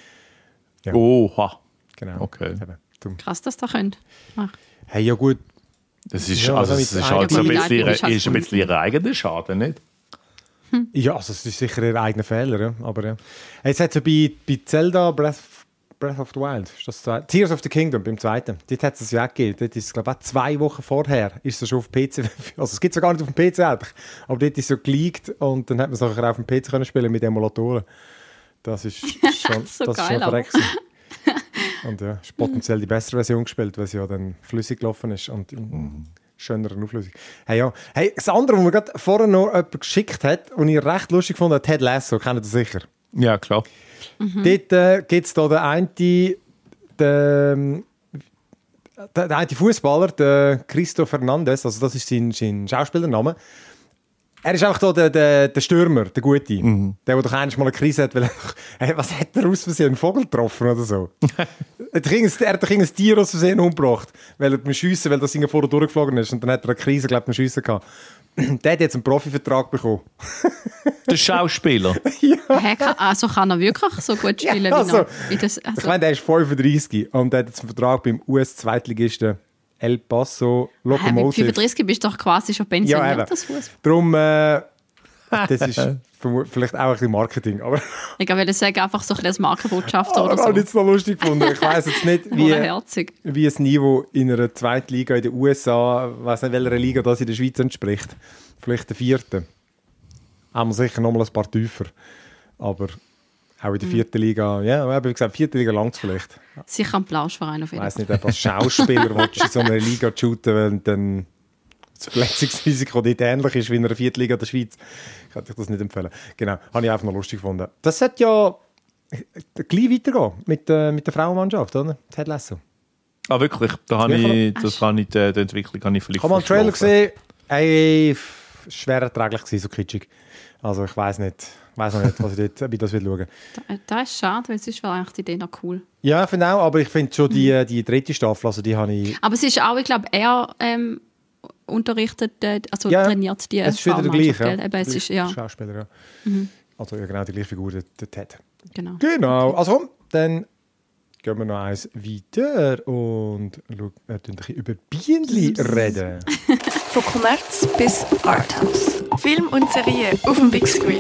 Ja. Oha. Genau. Okay. Eben, dumm. Krass, dass das könnt. Ach. Hey, ja gut. Das ist, Ja, also, also das mit ist halt so ein eigenen bisschen, Leid- ist ein bisschen ihr eigener Schaden, nicht? Ja, also es ist sicher ihr eigener Fehler, ja. Aber ja. Jetzt hat es ja bei, bei Zelda Breath, Breath of the Wild, ist das zwei, Tears of the Kingdom beim zweiten, dort hat es es ja auch gegeben. Dort ist es, glaube ich, auch zwei Wochen vorher ist es schon auf dem P C, also es gibt es ja gar nicht auf dem P C eigentlich, aber dort ist es so geleakt und dann hat man es auch auf dem P C können spielen mit Emulatoren. Das ist schon, So das ist geil, schon aber. verreckt gewesen. Und ja, ist potenziell die bessere Version gespielt, weil sie ja dann flüssig gelaufen ist und in schöneren Auflösung. Hey, ja. Hey, das andere, was mir gerade vorher noch jemand geschickt hat, und ich recht lustig fand, Ted Lasso, kennt ihr das sicher? Ja, klar. Mhm. Dort äh, gibt es da den einen, den, den, den einen Fußballer, den Cristo Fernandes, also das ist sein, sein Schauspielername. Er ist einfach da der, der, der Stürmer, der Gute. Mhm. Der, der doch einmal eine Krise hat, weil er, hey, was hat er aus Versehen, einen Vogel getroffen oder so? er hat doch irgendein Tier aus Versehen umgebracht, weil er beim Schiessen, weil das vorher durchgeflogen ist und dann hat er eine Krise, glaube ich, beim Schiessen gehabt. Der hat jetzt einen Profivertrag bekommen. Der Schauspieler. Hä, kann, also kann er wirklich so gut spielen Ja, also, wie noch? Wie das, Ich also, meine, der ist fünfunddreißig und der hat jetzt einen Vertrag beim U S-Zweitligisten El Paso hä, mit Locomotive. fünfunddreißig bist du doch quasi schon pensioniert, Ja, eben. das Fußball. Darum, äh, das ist vermu- vielleicht auch ein bisschen Marketing, aber Ich würde sagen, einfach so ein bisschen als Markenbotschafter oder ich habe so. es noch lustig gefunden. Ich weiss jetzt nicht, wie, Herzig. wie das Niveau in einer zweiten Liga in den U S A, ich weiss nicht, welcher Liga das in der Schweiz entspricht. Vielleicht der vierten. Haben wir sicher noch mal ein paar tiefer. Aber auch in der vierten Liga, ja, aber wie gesagt, vierte Liga langt es vielleicht. Sicher ein Plauschverein auf Ich jeden weiss Fall. nicht, ob als Schauspieler willst du in so einer Liga shooten, weil dann das Verletzungsrisiko dort ähnlich ist wie in einer vierten Liga der Schweiz. Kann ich das nicht empfehlen. Genau, habe ich einfach noch lustig gefunden. Das sollte ja gleich weitergehen mit, äh, mit der Frauenmannschaft, oder? Ted Lasso. Ah, wirklich? Da habe Ja, ich, das habe ich, die, die Entwicklung habe ich vielleicht Ich habe mal einen Trailer verschlafen. gesehen, ey, f- schwer erträglich gewesen, so kitschig. Also ich weiss nicht, weiss noch nicht, was ich dort, ob ich das will schauen. Da- Das ist schade, weil sonst wäre eigentlich die Idee noch cool. Ja, ich finde auch, aber ich finde schon die, die dritte Staffel, also die habe ich... Aber es ist auch, ich glaube, er ähm, unterrichtet, äh, also Ja, trainiert die es ist wieder der Frauenmannschaft, gleiche. gell? Eben, es ist, ja, Schauspieler, ja. Also ja, genau die gleiche Figur, der, der Ted. genau. Genau, also komm, dann gehen wir noch eins weiter und schauen, wir ein bisschen über Bienenli reden. Von Kommerz bis Arthouse. Film und Serie auf dem Big Screen.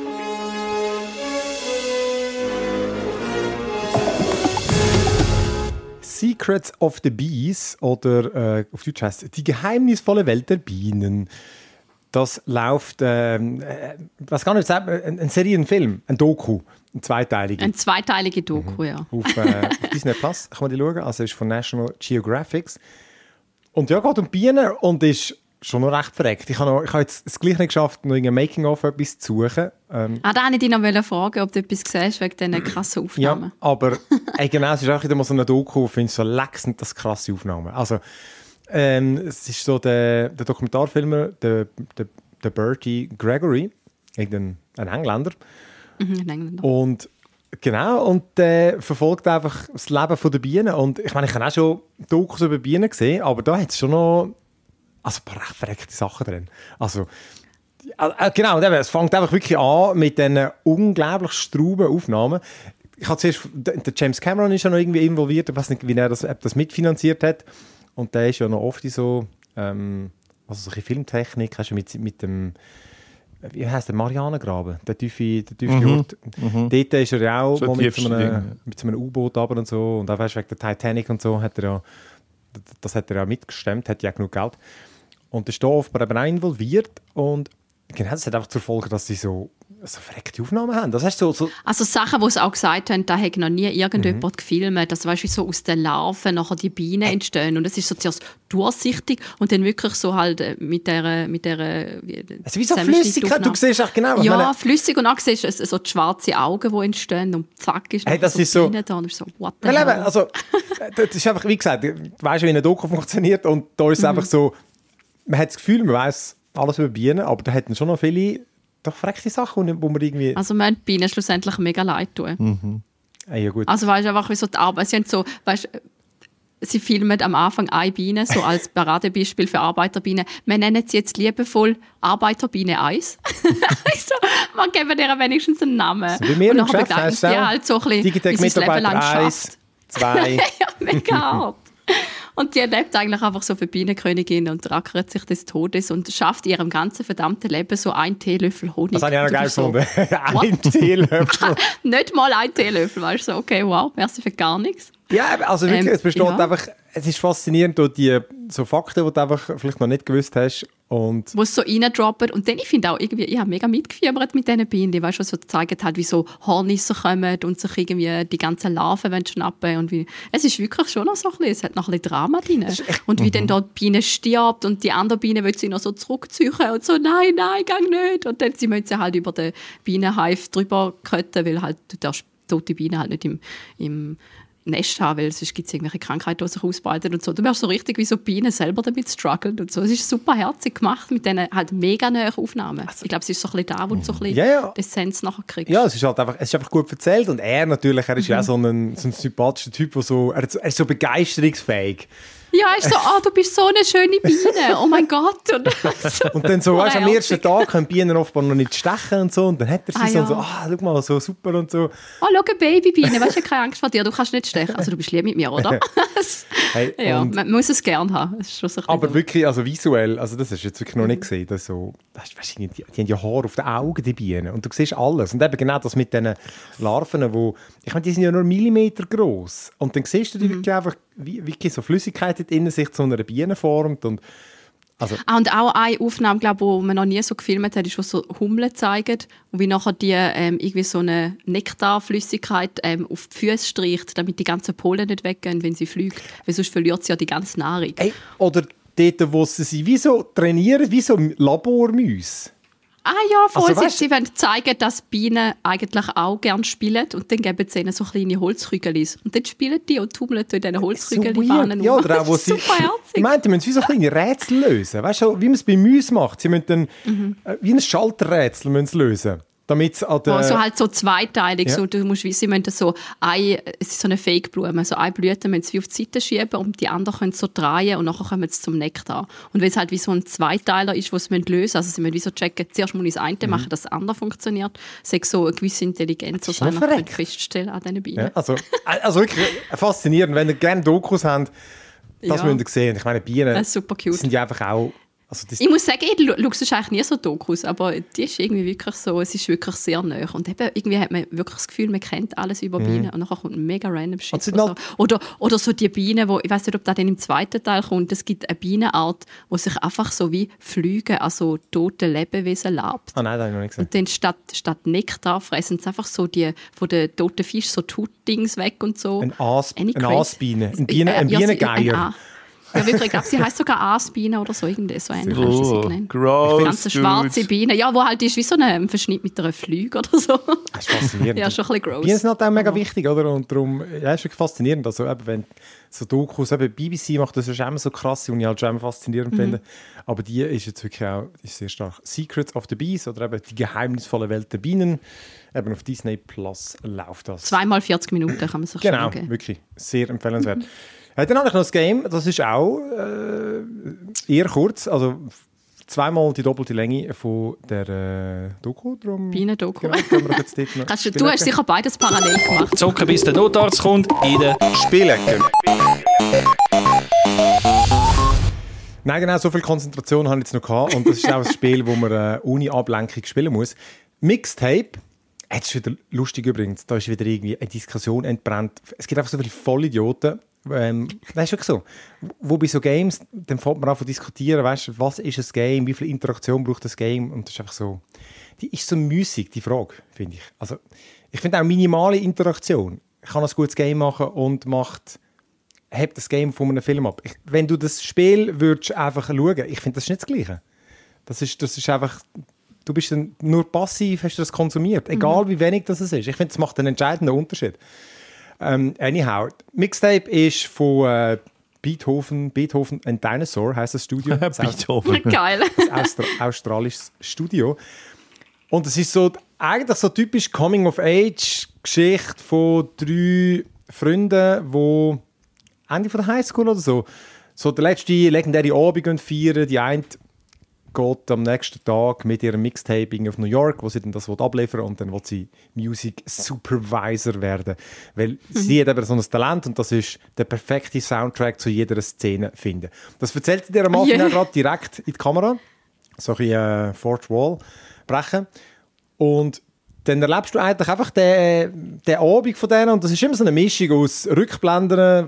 Secrets of the Bees oder äh, auf Deutsch heißt es Die geheimnisvolle Welt der Bienen. Das läuft, ähm, äh, was gar nicht sagen, ein, ein Serienfilm, ein Doku, ein zweiteiliger. Eine zweiteilige Doku, ja. Auf, äh, auf Disney Plus kann man die schauen, also ist von National Geographic. Und ja, geht um Bienen und ist schon noch recht verreckt. Ich habe, noch, ich habe jetzt es gleich nicht geschafft, noch ein Making-of etwas zu suchen. Ähm, Ah, da wollte ich dich noch fragen, ob du etwas siehst wegen diesen krassen Aufnahmen. Ja, aber ey, genau, es ist auch wieder mal so eine Doku, ich finde es so leck sind das krasse Aufnahmen. Also, ähm, es ist so der, der Dokumentarfilmer, der, der, der Bertie Gregory, irgendein ein Engländer. Mhm, in England. Und genau, und der verfolgt einfach das Leben der Bienen. Und ich meine, ich habe auch schon Dokus über Bienen gesehen, aber da hat es schon noch also ein paar recht verreckte Sachen drin. Also, äh, genau, und eben, es fängt einfach wirklich an mit diesen unglaublich strauben Aufnahmen. Ich habe zuerst, der James Cameron ist ja noch irgendwie involviert, ich weiß nicht, wie er das, ob das mitfinanziert hat. Und der ist ja noch oft in so, ähm, also solche Filmtechnik, hast du mit, mit dem, wie heisst der, Marianengraben, der tiefe, der tiefe Mhm. Ort. Mhm. Dort ist er ja auch So mal mit, tiefste so einem, Dinge. mit so einem U-Boot runter und so. Und auch weißt, wegen der Titanic und so hat er ja, das hat er ja mitgestemmt, hat ja genug Geld. Und der ist da offenbar eben auch involviert. Und genau, das hat einfach zur Folge, dass sie so, so verreckte Aufnahmen haben. Das heißt so, so Also Sachen, die sie auch gesagt haben, da hat noch nie irgendjemand Mhm. gefilmt. Das weißt du, wie so aus den Larven nachher die Bienen entstehen. Und es ist so zuerst durchsichtig und dann wirklich so halt äh, mit der mit der wie, also wie so Flüssigkeit, du siehst echt genau. was Ja, meine- flüssig und dann siehst du so so die schwarzen Augen, die entstehen und zack ist Hey, nachher das so ist so- Bienen da und ich so, what the Weil eben, hell? also, äh, das ist einfach, wie gesagt, du weißt, wie eine Doku funktioniert und da ist es Mhm. einfach so, man hat das Gefühl, man weiß alles über Bienen, aber da hätten schon noch viele doch verreckte Sachen, wo wo man irgendwie... Also wir haben die Bienen schlussendlich mega leid tun. Ah, ja, gut. Also weißt du einfach, wie so die Arbeit, sie haben so, weißt, sie filmen am Anfang eine Biene, so als Paradebeispiel für Arbeiterbienen. Wir nennen sie jetzt liebevoll Arbeiterbiene eins. Also, wir geben ihr wenigstens einen Namen. So wie wir und im nachher Geschäft begleiten heisst sie es auch, halt so ein bisschen, Digitec wie sie das Leben Mitarbeiter lang eins, schafft. zwei. Ja, mega hart. Und die lebt eigentlich einfach so für Bienenkönigin und rackert sich des Todes und schafft in ihrem ganzen verdammten Leben so einen Teelöffel Honig. Das habe ich auch noch Und du geil bist so, gefunden. Ein Teelöffel. nicht mal ein Teelöffel, weißt du, so, okay, wow, merci für gar nichts. Ja, also wirklich, Ähm, es besteht ja. einfach, es ist faszinierend durch die so Fakten, die du einfach vielleicht noch nicht gewusst hast. Und Wo es so reindroppen. Und dann, ich finde auch irgendwie, ich habe mega mitgefiebert mit diesen Bienen, weißt du, was so gezeigt hat, wie so Hornisse kommen und sich irgendwie die ganzen Larven wollen schnappen und wie, es ist wirklich schon noch so ein bisschen, es hat noch ein bisschen Drama drin. Und wie dann da die Biene stirbt und die andere Biene will sie noch so zurückziehen und so, nein, nein, gang nicht. Und dann sie müssen sie halt über den Bienenhive drüber kötten, weil halt du darfst tote Bienen halt nicht im, im Nest haben, weil sonst gibt es irgendwelche Krankheiten, die sich ausbreiten und so. Du wirst so richtig wie so Bienen selber damit strugglen und so. Es ist super herzig gemacht mit diesen halt mega nahen Aufnahmen. Ich glaube, es ist so ein bisschen da, wo du so ein bisschen Ja, ja. die Essenz nachher kriegst. ja, es ist halt einfach, es ist einfach gut erzählt und er natürlich, er ist ja auch so ein, so ein sympathischer Typ, der so, er ist so- er ist so begeisterungsfähig. Ja, er ist so, oh, du bist so eine schöne Biene, oh mein Gott. Und, so, Und dann so, weißt, am herzig. ersten Tag können Bienen offenbar noch nicht stechen und so und dann hat er sie Ah, so, ja. und so, ah, schau mal, so super und so. Oh, schau, eine Babybiene, weißt du, keine Angst vor dir, du kannst nicht stechen. Also du bist lieb mit mir, oder? Hey, ja, und, man muss es gerne haben. Das ist schon so ein aber bisschen- wirklich, also visuell, also das hast du jetzt wirklich noch nicht gesehen, das so, weißt, weißt, die, die haben ja Haare auf den Augen, die Bienen, und du siehst alles. Und eben genau das mit diesen Larven, wo, ich meine, die sind ja nur Millimeter groß. Und dann siehst du die wirklich einfach, wie, wie so Flüssigkeit dort innen sich zu einer Biene formt und also, Ah, und auch eine Aufnahme, glaube ich, die man noch nie so gefilmt hat, ist, wo so Hummeln zeigen und wie nachher die ähm, irgendwie so eine Nektarflüssigkeit ähm, auf die Füße streicht, damit die ganzen Pollen nicht weggehen, wenn sie fliegt. Weil sonst verliert sie ja die ganze Nahrung. ey, oder dort, wo sie sich wie so trainieren, wie so Labormäuse. Ah ja, voll. Also, sie, weißt- sie wollen zeigen, dass Bienen eigentlich auch gerne spielen und dann geben sie ihnen so kleine Holzkügelis. Und dann spielen die und tummeln in diesen Holzkügelibahnen weird. Ja, oder auch, wo Das sie, ist super herzig. ich meine, die müssen wie so kleine Rätsel lösen. Weißt du, wie man es bei Mäusen macht. Sie müssen dann, Mhm. äh, wie ein Schalterrätsel müssen sie lösen. Damit es an der... Oh, so halt so zweiteilig. Ja. So, du musst wissen, sie müssen so eine, es ist so eine Fake-Blume, so eine Blüte müssen sie wie auf die Seite schieben und die anderen können so drehen und nachher kommen sie zum Nektar. Und weil es halt wie so ein Zweiteiler ist, den sie lösen müssen, also sie müssen wie so checken, zuerst muss ich das eine Mhm. machen, dass das andere funktioniert. Es ist so eine gewisse Intelligenz, die ist schon sie einfach verrückt. feststellen an diesen Bienen. ja, also, also wirklich faszinierend. Wenn ihr gerne Dokus habt, das Ja. müsst ihr sehen. Ich meine, Bienen Das ist super cute. sind ja einfach auch... Also das, Ich muss sagen, ich schaue sonst eigentlich nie so Dokus, aber die ist irgendwie wirklich so, es ist wirklich sehr nahe. Und eben, irgendwie hat man wirklich das Gefühl, man kennt alles über Bienen und nachher kommt ein mega random Shit. Und sie Oder halt- so. oder, oder so die Bienen, wo, ich weiß nicht, ob das dann im zweiten Teil kommt, es gibt eine Bienenart, die sich einfach so wie Flüge, also tote Lebewesen lebt. ah nein, das habe ich noch nicht gesehen. Und dann statt, statt Nektar fressen sie einfach so die von den toten Fischen so die Hautdings weg und so. Ein Aas, Any eine crazy- Aasbiene, ein, Biene, Äh, ein ja, sie- Bienengeier. ein A- Ja, wirklich, ich glaube, sie heisst sogar Aasbiene oder so, irgendwie so ähnlich haben sie sie Oh, genannt. gross, Ganz schwarze dude. Biene, ja, wo halt ist wie so ein Verschnitt mit einer Flüge oder so. Das ist faszinierend. Ja, schon ein bisschen gross. Bienen sind halt auch mega Aber- wichtig, oder? Und darum, ja, ist wirklich faszinierend. Also eben, wenn so Dokus, eben B B C macht das ja schon immer so krass, und ich halt schon immer faszinierend Mhm. finde. Aber die ist jetzt wirklich auch ist sehr stark. Secrets of the Bees oder eben die geheimnisvolle Welt der Bienen. Eben auf Disney Plus läuft das. Zweimal vierzig Minuten kann man sich Genau, schon geben. wirklich sehr empfehlenswert. Äh, dann habe ich noch das Game, das ist auch äh, eher kurz, also zweimal die doppelte Länge von der äh, Doku. Darum, Bienendoku. Genau, können wir doch jetzt dort noch Kannst du, spielen. du hast sicher beides parallel gemacht. Zocken bis der Notarzt kommt in der Spielecke. Nein, genau, so viel Konzentration habe ich jetzt noch gehabt. Und das ist auch ein Spiel, wo man äh, ohne Ablenkung spielen muss. Mixtape, jetzt ist wieder lustig übrigens, da ist wieder irgendwie eine Diskussion entbrannt. Es gibt einfach so viele Vollidioten. Ähm, das ist wirklich so. Wo bei so Games, dann fängt man an zu diskutieren, weißt, was ist ein Game, wie viel Interaktion braucht das Game? Und das ist einfach so, die ist so müßig, die Frage, finde ich. Also, ich finde auch minimale Interaktion. Ich kann ein gutes Game machen und macht, hebt das Game von einem Film ab. Ich, wenn du das Spiel würdest einfach schauen, ich finde, das ist nicht das Gleiche. Das ist, das ist einfach, du bist dann nur passiv, hast du das konsumiert, egal mhm. wie wenig das ist. Ich finde, das macht einen entscheidenden Unterschied. Um, anyhow, Mixtape ist von äh, Beethoven, Beethoven and Dinosaur heisst das Studio. Das Beethoven. Geil. Das Austra- australisches Studio. Und es ist so, eigentlich so typisch Coming-of-Age-Geschichte von drei Freunden, die Ende von der Highschool oder so, so der letzte legendäre Abend feiern. Die eine geht am nächsten Tag mit ihrem Mixtaping auf New York, wo sie dann das abliefern will, und dann will sie Music Supervisor werden. Weil mhm. sie hat eben so ein Talent und das ist der perfekte Soundtrack zu jeder Szene finden. Das erzählt sie dir am Anfang yeah. gerade direkt in die Kamera. So ein äh, Fourth Wall brechen. Und dann erlebst du eigentlich einfach den, den Abend von denen, und das ist immer so eine Mischung aus Rückblenden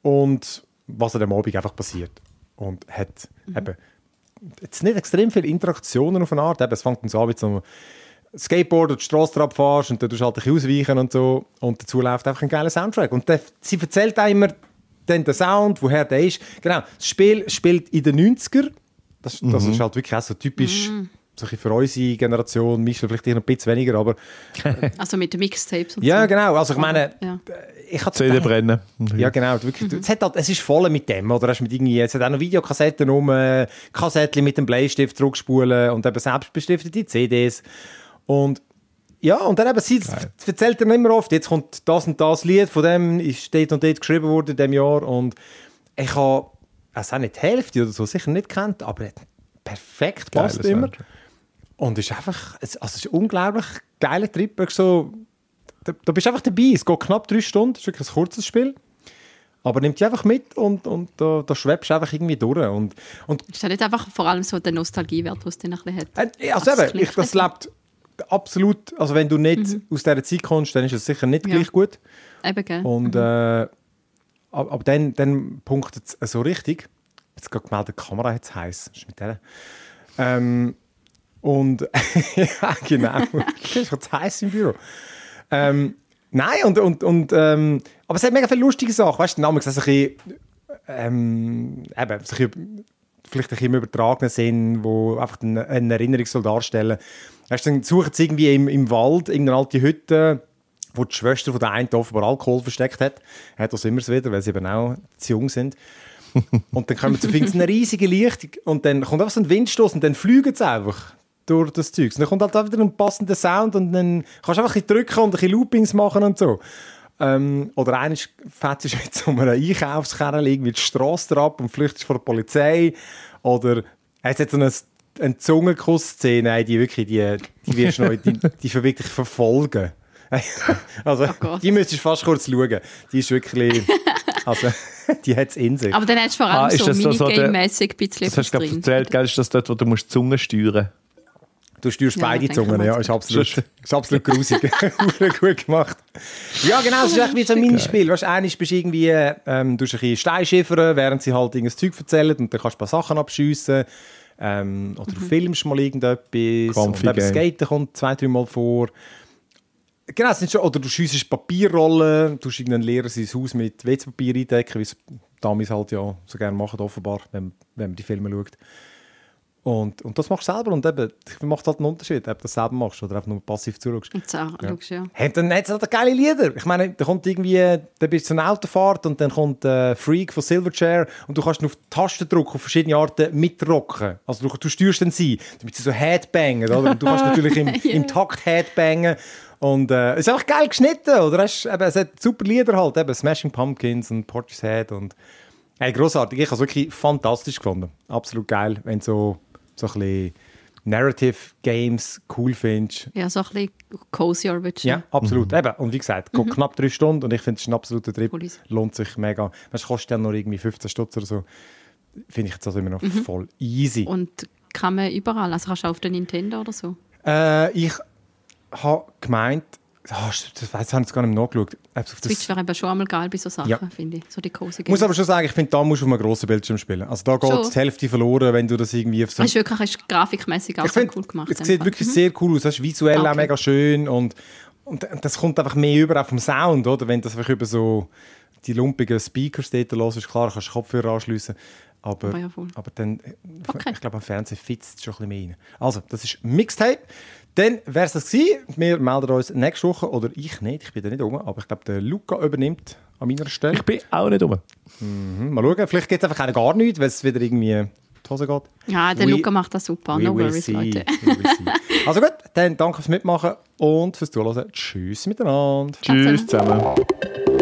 und was an dem Abend einfach passiert. Und hat mhm. eben jetzt nicht extrem viele Interaktionen auf eine Art. Eben, es fängt dann so an, wie du Skateboard oder die Strasse drauf fährst und dann tust du halt ein bisschen ausweichen und so. Und dazu läuft einfach ein geiler Soundtrack. Und der, sie erzählt auch immer dann den Sound, woher der ist. Genau, das Spiel spielt in den neunziger. Das, das mhm. ist halt wirklich auch so typisch mhm. so für unsere Generation. Michel vielleicht noch ein bisschen weniger, aber... Also mit den Mixtapes und ja, so. genau. Also ich meine... Ja. Ich C D brennen. Ja, genau. Wirklich, mhm. es, hat halt, es ist voll mit dem. Oder? Hast mit irgendwie, es hat auch noch Videokassetten rum, äh, Kassettchen mit dem Bleistift zurückspulen und eben selbstbestiftete C Ds. Und ja, und dann eben, sie Geil. erzählt dann immer oft, jetzt kommt das und das Lied, von dem ist dort und dort geschrieben worden in diesem Jahr. Und ich habe es auch nicht die Hälfte oder so sicher nicht kennt, aber perfekt passt Geiles immer. Soundtrack. Und es ist einfach, also es ist ein unglaublich geiler Trip. So, da, da bist du einfach dabei. Es geht knapp drei Stunden. Es ist wirklich ein kurzes Spiel. Aber nimmt dich einfach mit und, und da, da schwebst du einfach irgendwie durch. Und, und ist das nicht einfach vor allem so der Nostalgiewert, den es dann ein bisschen hat? Äh, also eben, ich, das lebt absolut. Also wenn du nicht mhm. aus dieser Zeit kommst, dann ist es sicher nicht ja. gleich gut. Eben, gell? Und, mhm. äh, aber, aber dann, dann punktet es so richtig. Jetzt gerade gemeldet, die Kamera jetzt heiß. Das ist mit der. Ähm, und ja, genau. Das ist jetzt heiß im Büro. Ähm, nein, und, und, und ähm, aber es hat mega viele lustige Sachen. Weißt du, damals ist es ein bisschen, ähm, eben, ein bisschen, vielleicht ein bisschen im übertragenen Sinn, wo einfach eine, eine Erinnerung soll darstellen. Weißt du, dann suchen sie irgendwie im, im Wald irgendeine alte Hütte, wo die Schwester von der einen offenbar Alkohol versteckt hat. Er hat das immer wieder, weil sie eben auch zu jung sind. Und dann kommen sie auf eine riesige Lichtung und dann kommt einfach so ein Windstoß und dann fliegen sie einfach durch das Zeug. Und dann kommt halt auch wieder ein passender Sound und dann kannst du einfach ein bisschen drücken und ein bisschen Loopings machen und so. Ähm, oder einer fährt mit so einem Einkaufskerl irgendwie die Strasse ab und flüchtet vor der Polizei. Oder es hat so eine, eine Zungenkuss-Szene, die wirklich, die, die wirst du noch, die, die wirklich verfolgen. Also, oh die müsstest du fast kurz schauen. Die ist wirklich, also, die hat es in sich. Aber dann hast du vor allem ah, so Minigame-mässig ein bisschen das hast du drin. Erzählt, gell? Ist das dort, wo du musst die Zunge steuern musst? Du steuerst ja, beide Zungen, ja. Ist absolut, ist absolut grusig. Gut gemacht. Ja, genau, es ist echt wie so ein Minispiel. Weißt du, einmal bist du irgendwie, ähm, du ein bisschen Stein schiffern, während sie halt irgendein Zeug erzählen und dann kannst du ein paar Sachen abschiessen. Ähm, oder mhm. du filmst mal irgendetwas. Comfy und eben Skaten kommt zwei, drei Mal vor. Genau, es sind schon, oder du schiessest Papierrollen, du hast irgendeinen Lehrer sein Haus mit W C-Papier eindecken, wie es damals halt ja so gerne machen, offenbar, wenn, wenn man die Filme schaut. Und, und das machst du selber und eben, macht halt einen Unterschied, ob du das selber machst oder einfach nur passiv zuschaust. So, ja. ja. Hey, dann hat es halt geile Lieder. Ich meine, da kommt irgendwie, da bist du in einer Autofahrt und dann kommt äh, Freak von Silverchair und du kannst auf die Tasten drücken, auf verschiedene Arten mitrocken. Also du, du steuerst dann sie, damit sie so Headbangen, oder? Und du kannst natürlich im, yeah. im Takt Headbangen. Und äh, es ist einfach geil geschnitten, oder? Es, eben, es hat super Lieder halt, eben Smashing Pumpkins und Portishead und hey, grossartig. Ich habe es wirklich fantastisch gefunden. Absolut geil, wenn du so, so ein bisschen Narrative Games cool findest. Ja, so ein bisschen cozy Orbit. Ja, absolut. Mhm. Eben. Und wie gesagt, geht mhm. knapp drei Stunden und ich finde es ein absoluter Trip. Police. Lohnt sich mega. Es kostet ja noch irgendwie fünfzehn Stutz oder so. finde ich jetzt also immer noch Mhm. voll easy. Und kann man überall, also kannst du auch auf der Nintendo oder so? Äh, ich habe gemeint, oh, das weiß ich habe ich gar nicht mehr nachgeschaut. Ob es auf das- Switch wäre eben schon einmal geil bei so Sachen, Ja. finde ich. So die cozy Ich muss aber schon sagen, ich finde, da musst du auf einem grossen Bildschirm spielen. Also da geht Schon. die Hälfte verloren, wenn du das irgendwie auf so... Es ist wirklich ist grafikmäßig auch Ich so finde, cool gemacht. es sieht einfach. wirklich Mhm. sehr cool aus. Das ist visuell Okay. auch mega schön und, und das kommt einfach mehr über auch vom Sound, oder? Wenn das einfach über so die lumpigen Speakers dort los ist, klar, kannst du Kopfhörer anschliessen. Aber, Aber ja, voll. aber dann, Okay. ich glaube, am Fernsehen fitzt es schon ein bisschen mehr rein. Also, das ist Mixtape. Dann wäre es das gewesen. Wir melden uns nächste Woche, oder ich nicht, ich bin da nicht oben, aber ich glaube, der Luca übernimmt an meiner Stelle. Ich bin auch nicht rum. Mhm, mal schauen, vielleicht geht es einfach gar nichts, weil es wieder irgendwie in die Hose geht. Ja, der We- Luca macht das super. We No will worries, see. Leute. We will see. Also gut, dann danke fürs Mitmachen und fürs Zuhören. Tschüss miteinander. Tschüss zusammen.